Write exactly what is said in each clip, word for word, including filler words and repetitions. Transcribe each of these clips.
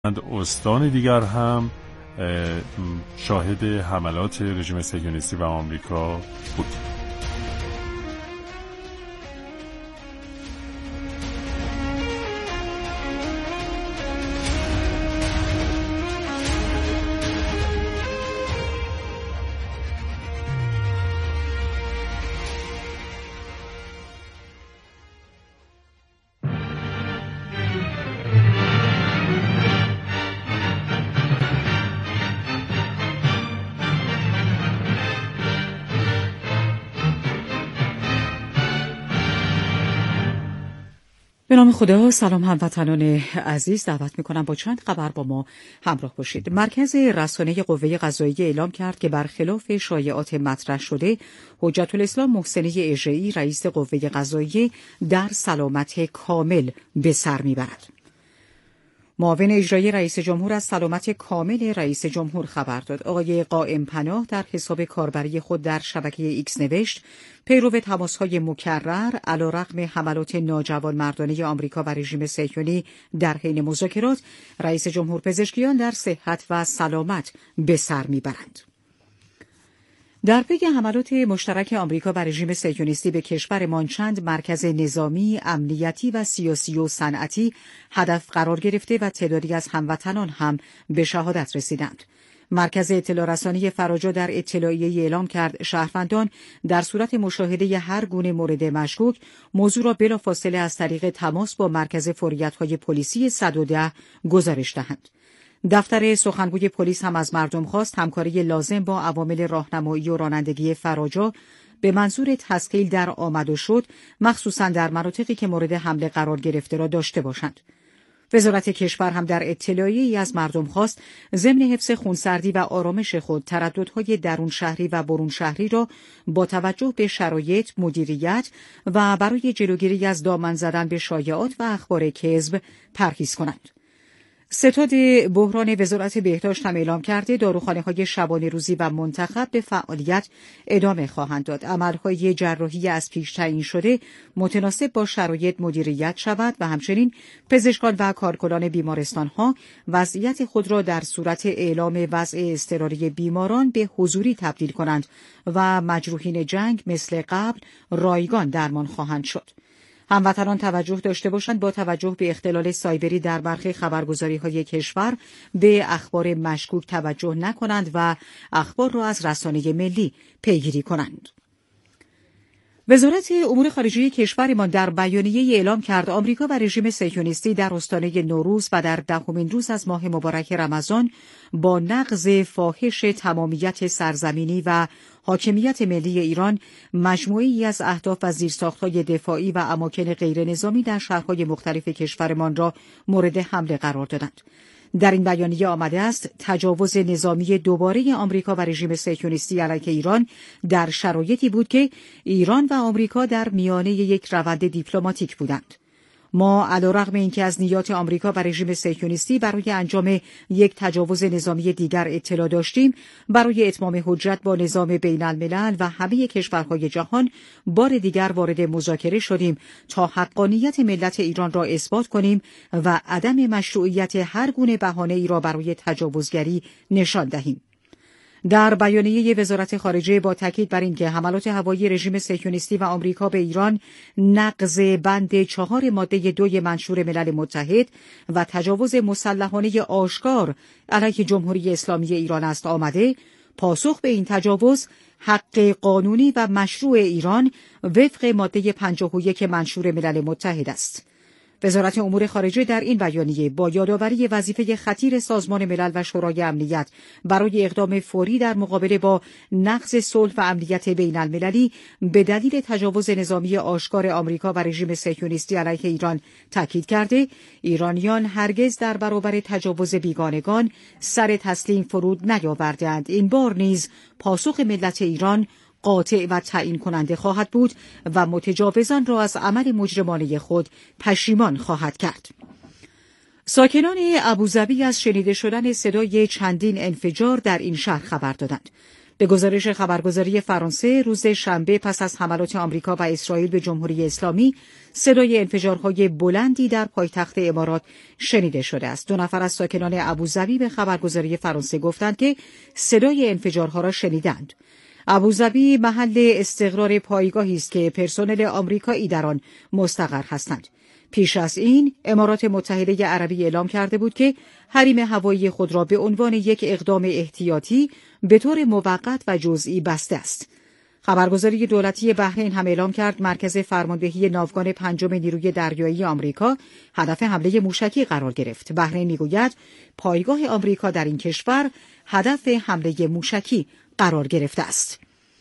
استان دیگر هم شاهد حملات رژیم صهیونیستی و آمریکا بود. به نام خدا. سلام هموطنان عزیز، دعوت میکنم با چند خبر با ما همراه باشید. مرکز رسانه قوه قضاییه اعلام کرد که برخلاف شایعات مطرح شده، حجت الاسلام محسنی اژه‌ای رئیس قوه قضاییه در سلامت کامل به سر میبرد. معاون اجرایی رئیس جمهور از سلامت کامل رئیس جمهور خبر داد. آقای قائم پناه در حساب کاربری خود در شبکه ایکس نوشت: پیرو تماس‌های مکرر علیرغم حملات ناجوانمردانه آمریکا و رژیم صهیونی در حین مذاکرات، رئیس جمهور پزشکیان در صحت و سلامت به سر میبرند. در پی حملات مشترک آمریکا و رژیم صهیونیستی به کشورمان، چند مرکز نظامی، امنیتی و سیاسی و صنعتی هدف قرار گرفته و تعدادی از هموطنان هم به شهادت رسیدند. مرکز اطلاع رسانی فراجا در اطلاعیه‌ای اعلام کرد شهروندان در صورت مشاهده هر گونه مورد مشکوک موضوع را بلافاصله از طریق تماس با مرکز فوریت‌های پلیسی صد و ده گزارش دهند. دفتر سخنگوی پلیس هم از مردم خواست همکاری لازم با عوامل راهنمایی و رانندگی فراجا به منظور تسهیل در آمد و شد، مخصوصاً در مناطقی که مورد حمله قرار گرفته را داشته باشند. وزارت کشور هم در اطلاعیه‌ای از مردم خواست ضمن حفظ خونسردی و آرامش خود ترددهای درون شهری و برون شهری را با توجه به شرایط مدیریت و برای جلوگیری از دامن زدن به شایعات و اخبار کذب پرهیز کنند. ستاد بحران وزارت بهداشت هم اعلام کرده داروخانه‌های شبانه روزی و منتخب به فعالیت ادامه خواهند داد. عملهای جراحی از پیش تعیین شده متناسب با شرایط مدیریت شود و همچنین پزشکان و کارکنان بیمارستان‌ها وضعیت خود را در صورت اعلام وضع اضطراری بیماران به حضوری تبدیل کنند و مجروحین جنگ مثل قبل رایگان درمان خواهند شد. هموطنان توجه داشته باشند با توجه به اختلال سایبری در برخی خبرگزاری‌های کشور به اخبار مشکوک توجه نکنند و اخبار را از رسانه ملی پیگیری کنند. وزارت امور خارجه کشورمان در بیانیه‌ای اعلام کرد آمریکا و رژیم صهیونیستی در آستانه نوروز و در دهمین روز از ماه مبارک رمضان با نقض فاحش تمامیت سرزمینی و حاکمیت ملی ایران مجموعه‌ای از اهداف و زیرساخت‌های دفاعی و اماکن غیر نظامی در شهرهای مختلف کشورمان را مورد حمله قرار دادند. در این بیانیه آمده است تجاوز نظامی دوباره آمریکا و رژیم صهیونیستی علیه ایران در شرایطی بود که ایران و آمریکا در میانه یک روند دیپلماتیک بودند. ما علیرغم اینکه از نیات آمریکا و رژیم صهیونیستی برای انجام یک تجاوز نظامی دیگر اطلاع داشتیم، برای اتمام حجت با نظام بین الملل و همه کشورهای جهان بار دیگر وارد مذاکره شدیم تا حقانیت ملت ایران را اثبات کنیم و عدم مشروعیت هر گونه بهانه‌ای را برای تجاوزگری نشان دهیم. در بیانیه وزارت خارجه با تاکید بر اینکه حملات هوایی رژیم صهیونیستی و آمریکا به ایران نقض بند چهار ماده دوی منشور ملل متحد و تجاوز مسلحانه آشکار علیه جمهوری اسلامی ایران است آمده، پاسخ به این تجاوز حق قانونی و مشروع ایران وفق ماده پنجاه و یک منشور ملل متحد است. وزارت امور خارجه در این بیانیه با یادآوری وظیفه خطیر سازمان ملل و شورای امنیت برای اقدام فوری در مقابله با نقض صلح و امنیت بین المللی به دلیل تجاوز نظامی آشکار آمریکا و رژیم صهیونیستی علیه ایران تاکید کرده ایرانیان هرگز در برابر تجاوز بیگانگان سر تسلیم فرود نیاورده‌اند. این بار نیز پاسخ ملت ایران قاطع و تعیین کننده خواهد بود و متجاوزان را از عمل مجرمانه خود پشیمان خواهد کرد. ساکنان ابوظبی از شنیده شدن صدای چندین انفجار در این شهر خبر دادند. به گزارش خبرگزاری فرانسه، روز شنبه پس از حملات آمریکا و اسرائیل به جمهوری اسلامی، صدای انفجارهای بلندی در پایتخت امارات شنیده شده است. دو نفر از ساکنان ابوظبی به خبرگزاری فرانسه گفتند که صدای انفجارها را شنیدند. ابوظبی محل استقرار پایگاهی است که پرسنل آمریکایی در آن مستقر هستند. پیش از این امارات متحده عربی اعلام کرده بود که حریم هوایی خود را به عنوان یک اقدام احتیاطی به طور موقت و جزئی بسته است. خبرگزاری دولتی بحرین هم اعلام کرد مرکز فرماندهی ناوگان پنجم نیروی دریایی آمریکا هدف حمله موشکی قرار گرفت. بحرین میگوید پایگاه آمریکا در این کشور هدف حمله موشکی قرار گرفته است.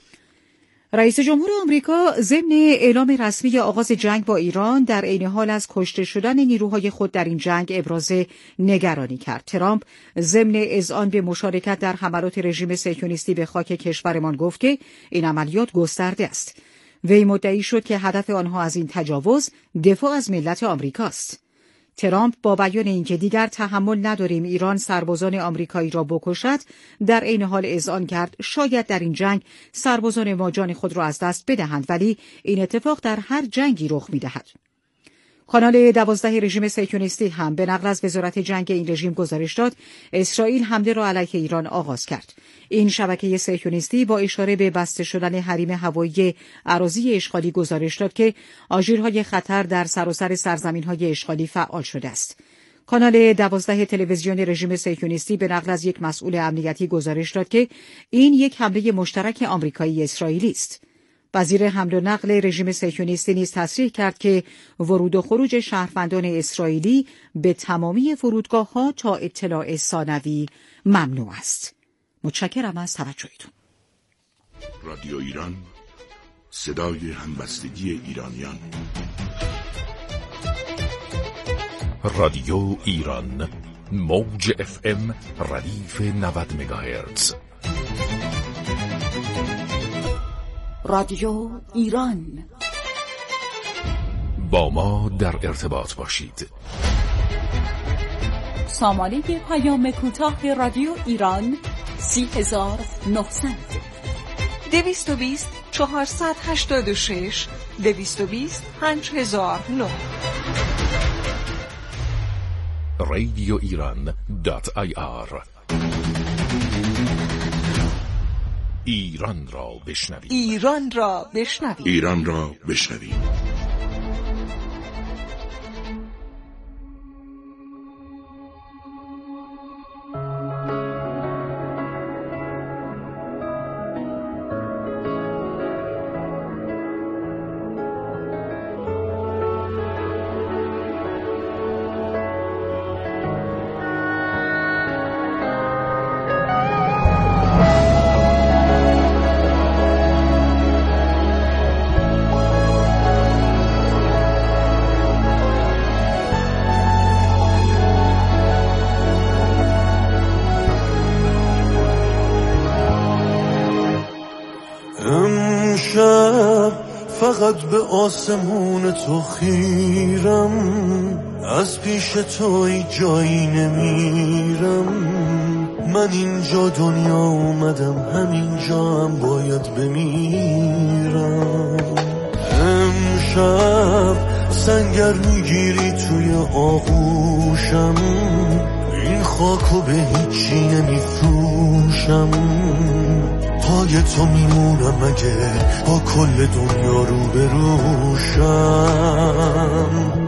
رئیس جمهور آمریکا ضمن اعلام رسمی آغاز جنگ با ایران در عین حال از کشته شدن نیروهای خود در این جنگ ابراز نگرانی کرد. ترامپ ضمن اذعان به مشارکت در حملات رژیم صهیونیستی به خاک کشورمان گفت که این عملیات گسترده است. وی مدعی شد که هدف آنها از این تجاوز دفاع از ملت آمریکاست. ترامپ با بیان اینکه دیگر تحمل نداریم ایران سربازان آمریکایی را بکشد، در عین حال اذعان کرد شاید در این جنگ سربازان ما جان خود را از دست بدهند، ولی این اتفاق در هر جنگی رخ می‌دهد. کانال دوازده رژیم صهیونیستی هم به نقل از وزارت جنگ این رژیم گزارش داد اسرائیل حمله را علیه ایران آغاز کرد. این شبکه صهیونیستی با اشاره به بسته شدن حریم هوایی اراضی اشغالی گزارش داد که آژیرهای خطر در سراسر سرزمین‌های اشغالی فعال شده است. کانال دوازده تلویزیون رژیم صهیونیستی به نقل از یک مسئول امنیتی گزارش داد که این یک حمله مشترک آمریکایی اسرائیلی است. وزیر حمل و نقل رژیم صهیونیستی نیز تصریح کرد که ورود و خروج شهروندان اسرائیلی به تمامی فرودگاه‌ها تا اطلاع ثانوی ممنوع است. متشکرم از توجهتون. رادیو ایران، صدای همبستگی ایرانیان. رادیو ایران، موج اف ام ردیف نود مگاهرتز. رادیو ایران، با ما در ارتباط باشید. سامانه پیام کوتاه رادیو ایران سی هزار و نهصد دویست و بیست چهارصد و هشتاد و شش دویست و بیست پنج هزار و نه. رادیو ایران دات آی آر. ایران را بشنوید. ایران را بشنوید. ایران را بشنوید. فقط به آسمون تو خیرم، از پیش تو ای جایی نمیرم. من اینجا دنیا اومدم، همینجا هم باید بمیرم. امشب سنگر میگیری توی آغوشم، این خاکو به هیچی نمیفروشم. پای تو میمونم اگه با کل دنیا رو بروشم.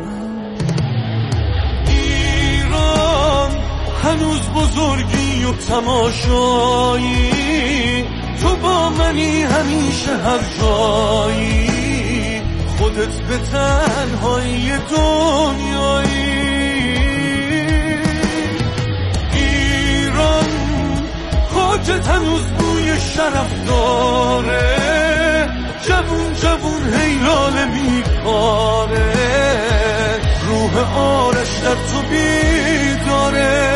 ایران هنوز بزرگی و تماشایی، تو با منی همیشه هر جایی، خودت به تنهایی دنیایی. ایران خاکت هنوز بوی شرف داره، جوون جوون هیلاله میکاره، روح آرش در تو بیداره.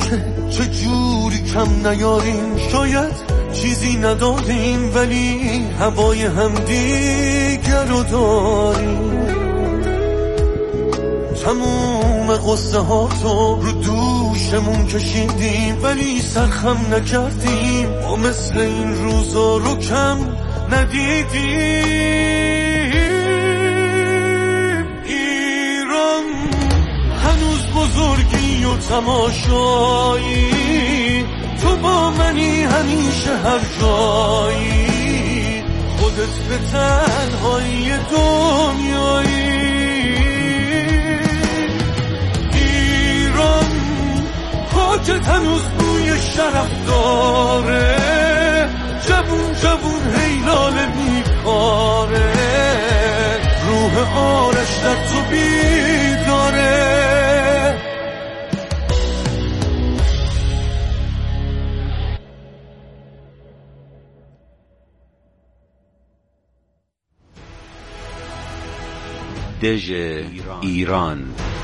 که چه جوری کم نیاریم، شاید چیزی نداریم ولی هوای همدیگر رو داریم. تموم قصه ها تو رو دوشمون کشیدیم ولی سرخم نکردیم، ما مثل این روزا رو کم ندیدیم. ایران هنوز بزرگی و تماشایی، تو با منی همیشه هر جایی، خودت به تنهایی دنیایی. ایران خاکت هنوز بوی شرف داره، جوون جوون هیلال میکاره، روح آرش در تو بیداره. دژ ایران.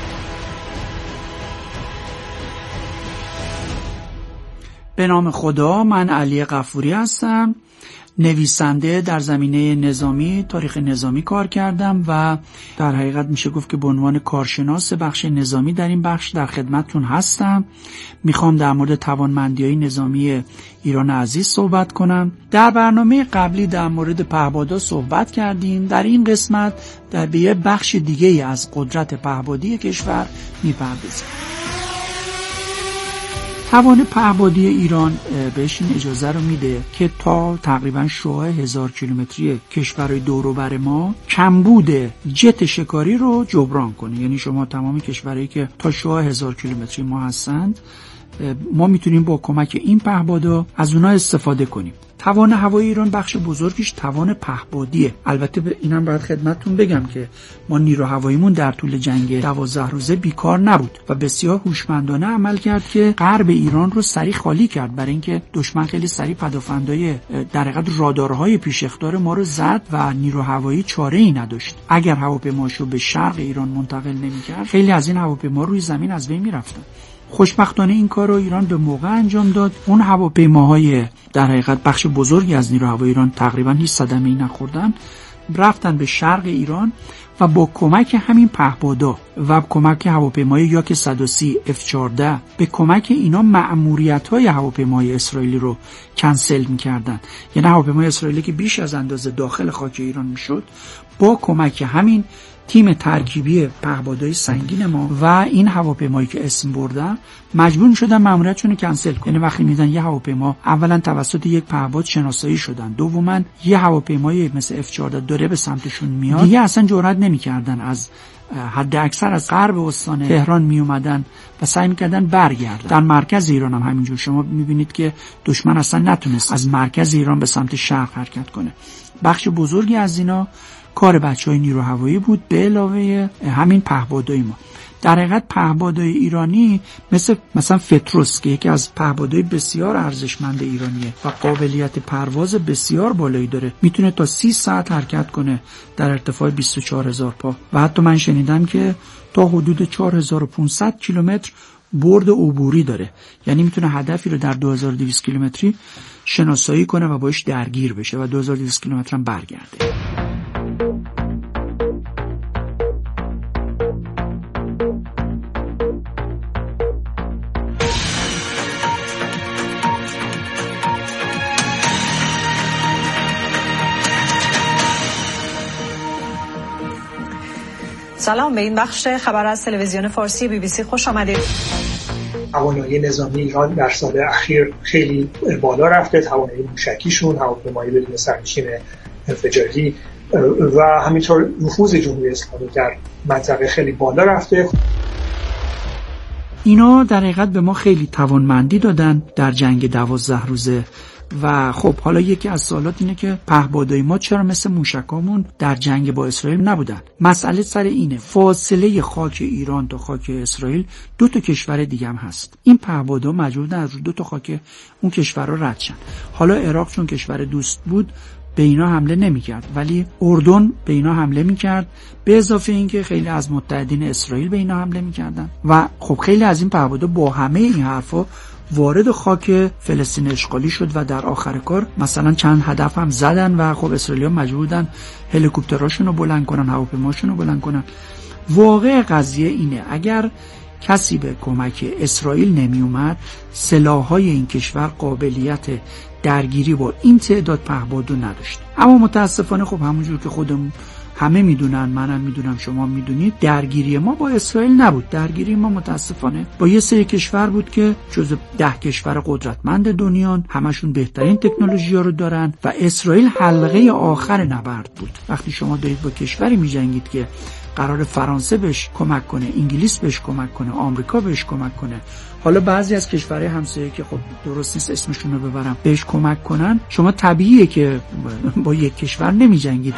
به نام خدا، من علی غفوری هستم، نویسنده در زمینه نظامی، تاریخ نظامی کار کردم و در حقیقت میشه گفت که به عنوان کارشناس بخش نظامی در این بخش در خدمتتون هستم. میخوام در مورد توانمندی‌های نظامی ایران عزیز صحبت کنم. در برنامه قبلی در مورد پهپادها صحبت کردیم. در این قسمت در به یه بخش دیگه از قدرت پهپادی کشور میپردازیم. توان پهپادی ایران بهش این اجازه رو میده که تا تقریبا شعاع هزار کیلومتری کشورهای دور و بر ما کمبود جت شکاری رو جبران کنه. یعنی شما تمام کشورهایی که تا شعاع هزار کیلومتری ما هستند، ما میتونیم با کمک این پهپادها از اونها استفاده کنیم. توان هوایی ایران بخش بزرگیش توان پهپادیه. البته به اینم باید خدمتتون بگم که ما نیرو هواییمون در طول جنگ دوازده روزه بیکار نبود و بسیار هوشمندانه عمل کرد که غرب ایران رو سریع خالی کرد، برای اینکه دشمن خیلی سریع پدافندای در حقیقت رادارهای پیش اختیار ما رو زد و نیرو هوایی چاره‌ای نداشت. اگر هواپیماشو به شرق ایران منتقل نمی‌کرد، خیلی از این هواپیما روی زمین از بین می‌رفتن. خوشبختانه این کار رو ایران به موقع انجام داد. اون هواپیماهای در حقیقت بخش بزرگی از نیروی هوایی ایران تقریبا هیچ صدمه‌ای نخوردن، رفتن به شرق ایران و با کمک همین پهپادها و کمک هواپیمای یاک صد و سی اف چهارده به کمک اینا مأموریت‌های هواپیمای اسرائیلی رو کنسل می‌کردن. یعنی هواپیمای اسرائیلی که بیش از اندازه داخل خاک ایران میشد، با کمک همین تیم ترکیبی پهپادهای سنگین ما و این هواپیمایی که اسم بردم مجبور شدن ماموریتشون رو کنسل کنن. یعنی وقتی میدن یه هواپیما اولا توسط یک پهپاد شناسایی شدن، دوما یه هواپیمای مثل اف چهارده داره به سمتشون میاد، دیگه اصلا جرئت نمیکردن از حد اکثر از غرب استان تهران می اومدن و سعی میکردن برگردن. در مرکز ایران هم همینجور شما میبینید که دشمن اصلا نتونست از مرکز ایران به سمت شرق حرکت کنه. بخش بزرگی از اینا کار بچهای نیرو هوایی بود به علاوه همین پهپادهای ما. در حقیقت پهپادهای ایرانی مثل مثلا فتروس که یکی از پهپادهای بسیار ارزشمند ایرانیه و قابلیت پرواز بسیار بالایی داره، میتونه تا سی ساعت حرکت کنه در ارتفاع بیست و چهار هزار پا و حتی من شنیدم که تا حدود چهار هزار و پانصد کیلومتر برد عبوری داره. یعنی میتونه هدفی رو در دو هزار و دویست کیلومتری شناسایی کنه و باش درگیر بشه و دو هزار و دویست کیلومتر هم برگرده. سلام، به این بخش خبر از تلویزیون فارسی بی بی سی خوش آمدید. توانایی نظامی ایران در سال اخیر خیلی بالا رفته، توانایی موشکیشون، هواپیمایی بدون سرنشین انفجاری و همینطور نفوذ جمهوری اسلامی در منطقه خیلی بالا رفته. اینا در حقیقت به ما خیلی توانمندی دادن در جنگ دوازده روزه و خب حالا یکی از سوالات اینه که پهپادهای ما چرا مثل موشکامون در جنگ با اسرائیل نبودن؟ مسئله سر اینه، فاصله خاک ایران تا خاک اسرائیل دو تا کشور دیگه هم هست. این پهپادها مجبورن از دو تا خاک اون کشورها رد شن. حالا عراق چون کشور دوست بود به اینا حمله نمی‌کرد، ولی اردن به اینا حمله می‌کرد، به اضافه اینکه خیلی از متحدین اسرائیل به اینا حمله می‌کردن و خب خیلی از این پهپادها با همه این حرفا وارد خاک فلسطین اشغالی شد و در آخر کار مثلا چند هدف هم زدن و خب اسرائیلی‌ها مجبور بودن هلیکوپتراشون رو بلند کنن، هواپیماشون رو بلند کنن. واقع قضیه اینه اگر کسی به کمک اسرائیل نمی اومد، سلاح‌های این کشور قابلیت درگیری با این تعداد پهپادو نداشت. اما متاسفانه خب همونجور که خودمون همه میدونن، منم میدونم، شما میدونید، درگیری ما با اسرائیل نبود. درگیری ما متاسفانه با یه سری کشور بود که جزو ده کشور قدرتمند دنیان، همشون بهترین تکنولوژی ها رو دارن و اسرائیل حلقه آخر نبرد بود. وقتی شما دارید با کشوری میجنگید که قرار فرانسه بهش کمک کنه، انگلیس بهش کمک کنه، آمریکا بهش کمک کنه، حالا بعضی از کشورهای همسایه که خب درست نیست اسمشون رو ببرم بهش کمک کنن، شما طبیعیه که با یک کشور نمیجنگید.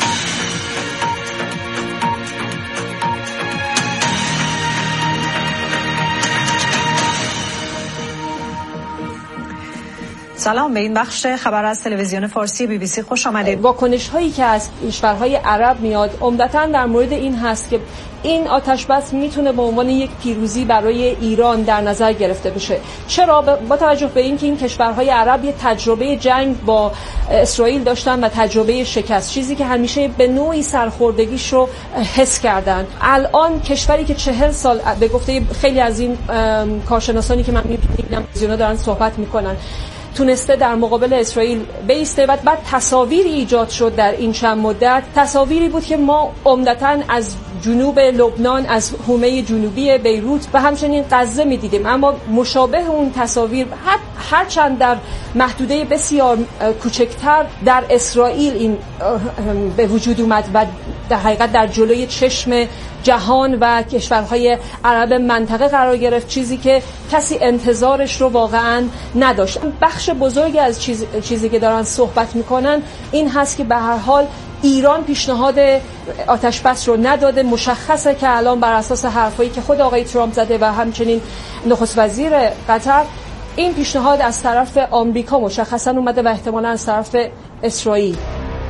سلام، به این بخش خبر از تلویزیون فارسی بی بی سی خوش آمدید. واکنش هایی که از کشورهای عرب میاد عمدتاً در مورد این هست که این آتش بس میتونه به عنوان یک پیروزی برای ایران در نظر گرفته بشه. چرا؟ با توجه به اینکه این کشورهای عرب یه تجربه جنگ با اسرائیل داشتن و تجربه شکست، چیزی که همیشه به نوعی سرخوردگیش رو حس کردن. الان کشوری که چهل سال به گفته خیلی از این کارشناسانی که من میبینم زینا دارن صحبت میکنن تونسته در مقابل اسرائیل بیسته و بعد تصاویری ایجاد شد در این چند مدت. تصاویری بود که ما عمدتاً از جنوب لبنان، از حومه جنوبی بیروت و همچنین غزه می‌دیدیم، اما مشابه اون تصاویر هرچند در محدوده بسیار کوچکتر در اسرائیل این به وجود اومد و در حقیقت در جلوی چشم جهان و کشورهای عرب منطقه قرار گرفت، چیزی که کسی انتظارش رو واقعا نداشت. بخش بزرگی از چیز، چیزی که دارن صحبت میکنن این هست که به هر حال ایران پیشنهاد آتش بس رو نداده. مشخصه که الان بر اساس حرفایی که خود آقای ترامپ زده و همچنین نخست وزیر قطر، این پیشنهاد از طرف آمریکا مشخصا اومده و احتمالاً از طرف اسرائیل.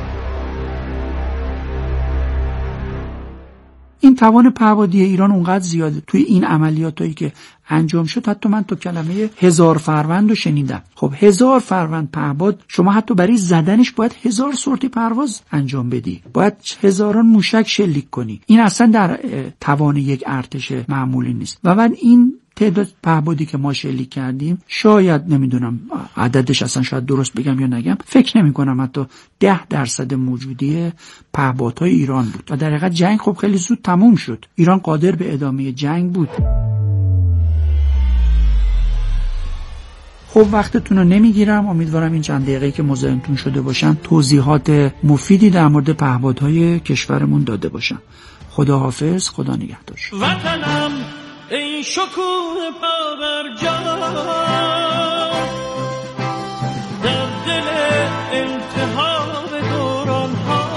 این توان پهپادی ایران اونقدر زیاده توی این عملیاتایی که انجام شد، حتی من تو کلمه هزار فروند رو شنیدم. خب هزار فروند پهپاد، شما حتی برای زدنش باید هزار سورتی پرواز انجام بدی، باید هزاران موشک شلیک کنی. این اصلا در توان یک ارتش معمولی نیست. و بعد این تعداد پهپادی که ما شلیک کردیم، شاید نمیدونم عددش اصلا شاید درست بگم یا نگم، فکر نمی کنم حتی ده درصد موجودی پهپادهای ایران بود. و در حقیقت جنگ خب خیلی زود تموم شد. ایران قادر به ادامه جنگ بود. خب وقتتون رو نمیگیرم، امیدوارم این چند دقیقه‌ای که مزاحمتون شده باشم توضیحات مفیدی در مورد پهپادهای کشورمون داده باشم. خدا حافظ، خدا نگهدار. وطنم ای شکوه پابرجا در دل التهاب دوران ها،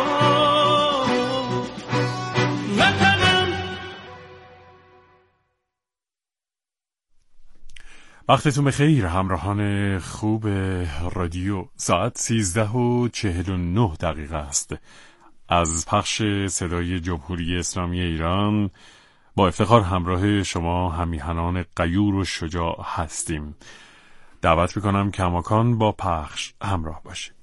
وطنم. وقتتون بخیر همراهان خوب رادیو. ساعت سیزده و چهل و نه دقیقه است. از پخش صدای جمهوری اسلامی ایران با افتخار همراه شما همیهنان غیور و شجاع هستیم. دعوت میکنم کماکان با پخش همراه باشید.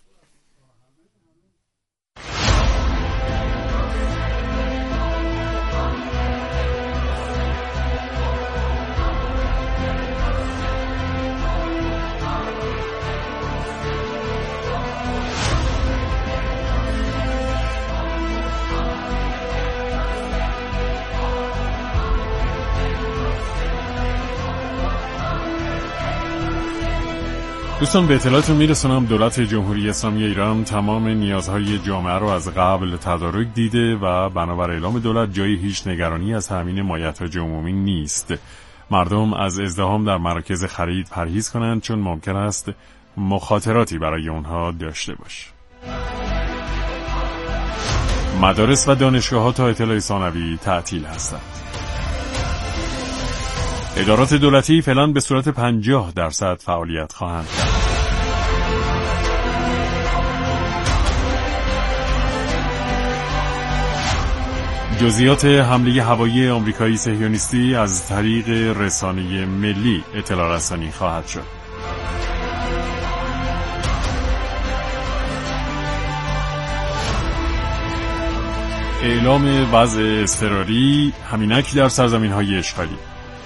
دوستان به اطلاعتون میرسونم دولت جمهوری اسلامی ایران تمام نیازهای جامعه رو از قبل تدارک دیده و بنابر اعلام دولت جای هیچ نگرانی از تامین مایحتاج عمومی نیست. مردم از ازدحام در مراکز خرید پرهیز کنند چون ممکن است مخاطراتی برای اونها داشته باشه. مدارس و دانشگاه‌ها تا اطلاع ثانوی تعطیل هستند. ادارات دولتی فعلا به صورت پنجاه درصد فعالیت خواهند کرد. جزئیات حمله هوایی آمریکایی صهیونیستی از طریق رسانه ملی اطلاع رسانی خواهد شد. اعلام وضع اضطراری همینک در سرزمین‌های اشغالی.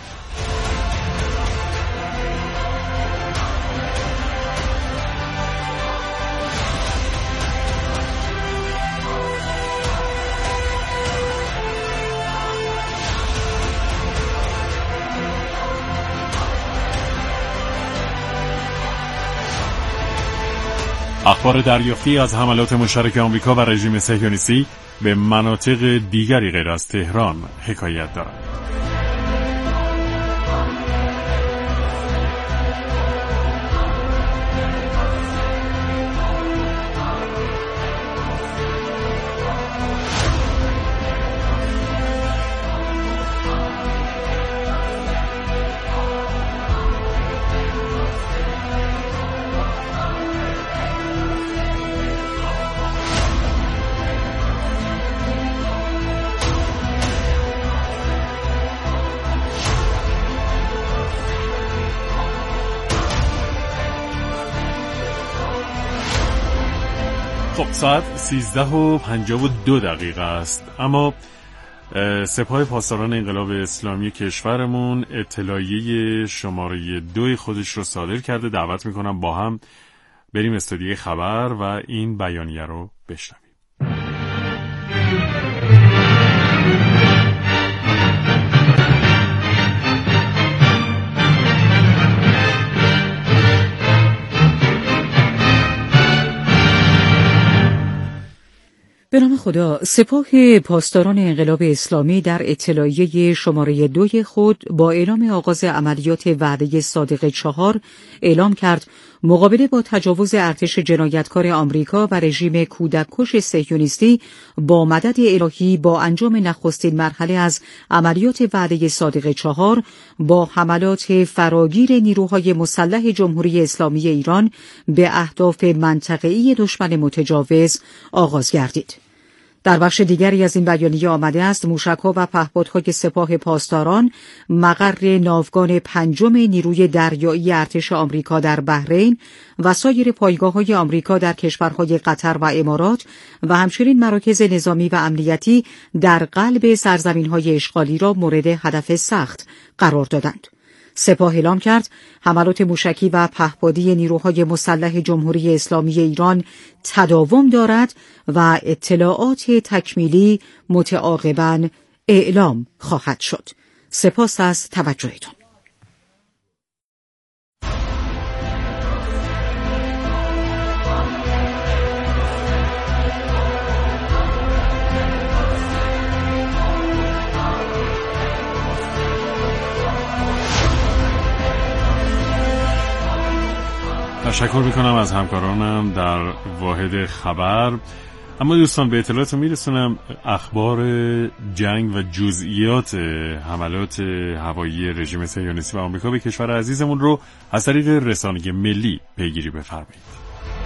اخبار دریافتی از حملات مشترک آمریکا و رژیم صهیونیستی به مناطق دیگری غیر از تهران حکایت دارد. خب ساعت سیزده و پنجاه و دو دقیقه است، اما سپاه پاسداران انقلاب اسلامی کشورمون اطلاعیه شماره دو خودش رو صادر کرده. دعوت میکنم با هم بریم استودیوی خبر و این بیانیه رو بشنویم. به نام خدا. سپاه پاسداران انقلاب اسلامی در اطلاعیه شماره دوی خود با اعلام آغاز عملیات وعده صادق چهار اعلام کرد مقابله با تجاوز ارتش جنایتکار آمریکا و رژیم کودککش صهیونیستی با مدد الهی با انجام نخستین مرحله از عملیات وعده صادق چهار با حملات فراگیر نیروهای مسلح جمهوری اسلامی ایران به اهداف منطقه‌ای دشمن متجاوز آغاز گردید. در بخش دیگری از این بیانیه آمده است موشک‌ها و پهپادهای سپاه پاسداران مقر ناوگان پنجم نیروی دریایی ارتش آمریکا در بحرین و سایر پایگاه‌های آمریکا در کشورهای قطر و امارات و همچنین مراکز نظامی و امنیتی در قلب سرزمین‌های اشغالی را مورد هدف سخت قرار دادند. سپاه اعلام کرد حملات موشکی و پهپادی نیروهای مسلح جمهوری اسلامی ایران تداوم دارد و اطلاعات تکمیلی متعاقباً اعلام خواهد شد. سپاس از توجهتان. تشکر میکنم از همکارانم در واحد خبر. اما دوستان به اطلاعاتتون میرسونم اخبار جنگ و جزئیات حملات هوایی رژیم صهیونیستی و آمریکا به کشور عزیزمون رو از طریق رسانه ملی پیگیری بفرمایید.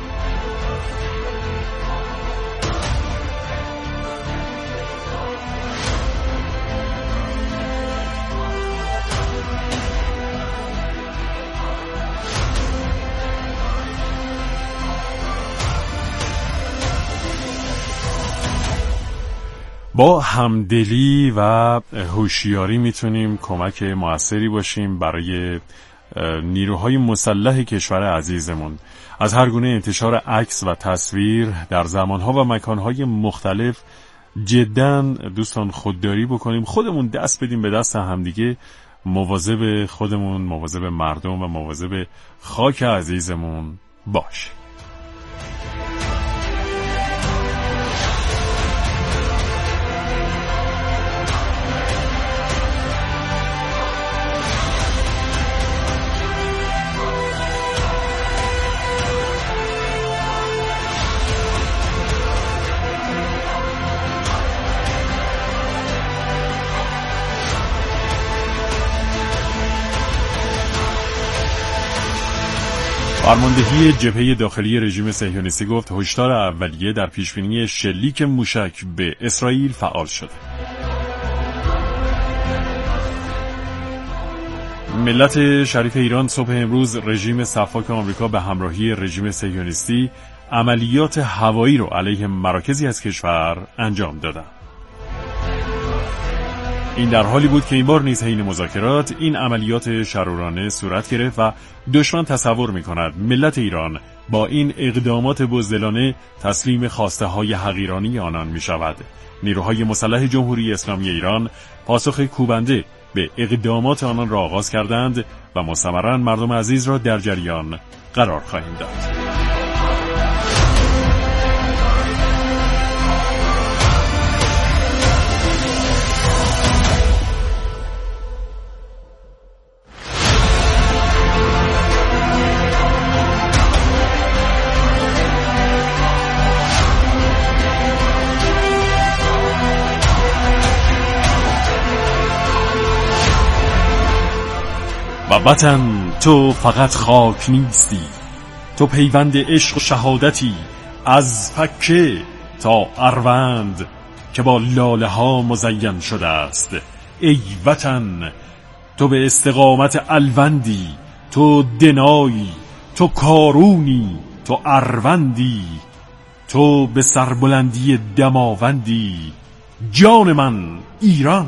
با همدلی و هوشیاری میتونیم کمک موثری باشیم برای نیروهای مسلح کشور عزیزمون. از هر گونه انتشار عکس و تصویر در زمانها و مکانهای مختلف جداً دوستان خودداری بکنیم، خودمون دست بدیم به دست همدیگه، مواظب خودمون، مواظب مردم و مواظب خاک عزیزمون باش. فرماندهی جبهه داخلی رژیم صهیونیستی گفت هشدار اولیه در پیشبینی شلیک موشک به اسرائیل فعال شده. ملت شریف ایران صبح امروز رژیم صفاک آمریکا به همراهی رژیم صهیونیستی عملیات هوایی رو علیه مراکزی از کشور انجام دادند. این در حالی بود که این بار نیز حین مذاکرات این عملیات شرورانه صورت گرفت و دشمن تصور می‌کند ملت ایران با این اقدامات بزدلانه تسلیم خواسته‌های حقیرانی آنان می‌شود. نیروهای مسلح جمهوری اسلامی ایران پاسخ کوبنده به اقدامات آنان را آغاز کردند و مستمراً مردم عزیز را در جریان قرار خواهیم داد. و وطن تو فقط خاک نیستی، تو پیوند عشق و شهادتی از پکه تا اروند که با لاله ها مزین شده است. ای وطن تو به استقامت الوندی، تو دنایی، تو کارونی، تو اروندی، تو به سربلندی دماوندی. جان من ایران.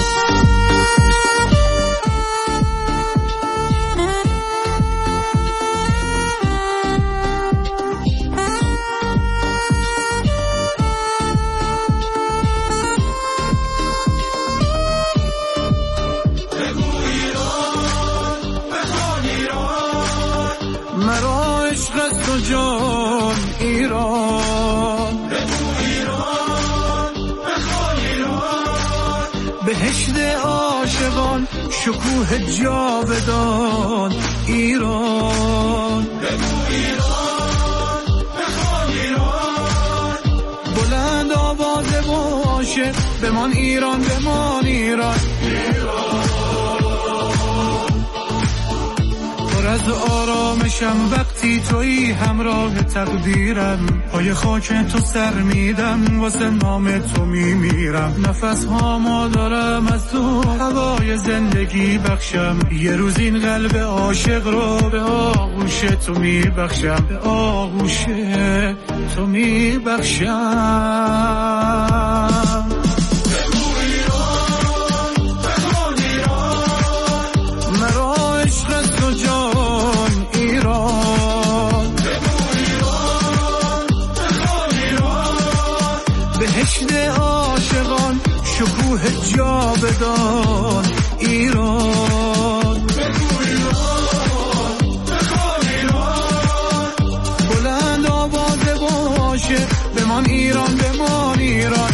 جان ایران، بهشت عاشقان، شکوه جاودان ایران. بلند آواز باشه بمان ایران، بمان ایران. از آرامشم وقتی تویی همراه تقدیرم، پای خاک تو سر میدم، واسه نام تو میمیرم. نفس هامو دارم از تو هوای زندگی بخشم، یه روز این قلب عاشق رو به آغوش تو میبخشم، به آغوش تو میبخشم. بهشت عاشقان، شکوه جاودان ایران. بلند آواز باشه بمان ایران، بمان ایران.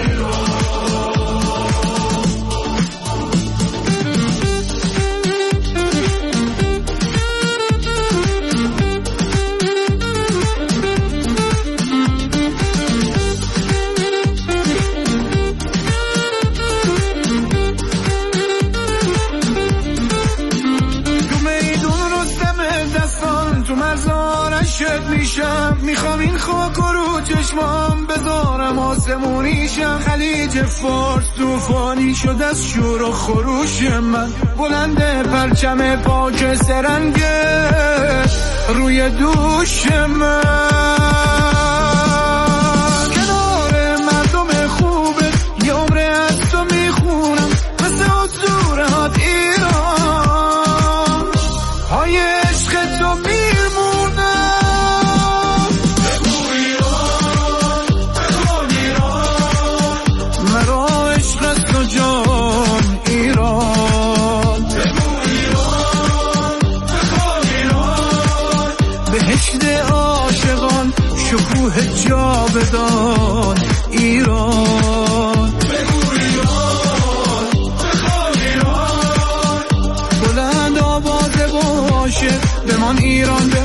میشم میخوام این خاک و رو چشمام بذارم آسمونیشم. خلیج فارس طوفانی شد از شور و خروش من، بلند پرچم پاک سرنگه روی دوش من. کنار مردم خوبه یه عمره از تو میخونم، مثل حضور هات ایران. های عشق تو میمونم. شکوه جاودان ایران. بلند آواز باشه بمان ایران.